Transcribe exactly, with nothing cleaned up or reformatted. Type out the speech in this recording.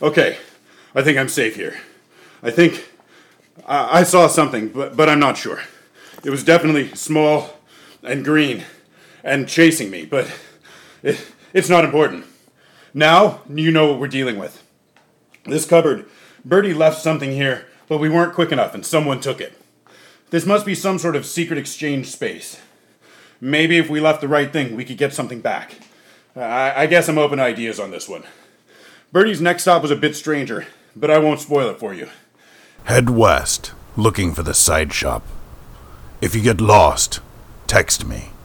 Okay, I think I'm safe here. I think I, I saw something, but, but I'm not sure. It was definitely small and green and chasing me, but it, it's not important. Now, you know what we're dealing with. This cupboard, Bertie left something here, but we weren't quick enough and someone took it. This must be some sort of secret exchange space. Maybe if we left the right thing, we could get something back. I, I guess I'm open to ideas on this one. Bertie's next stop was a bit stranger, but I won't spoil it for you. Head west, looking for the side shop. If you get lost, text me.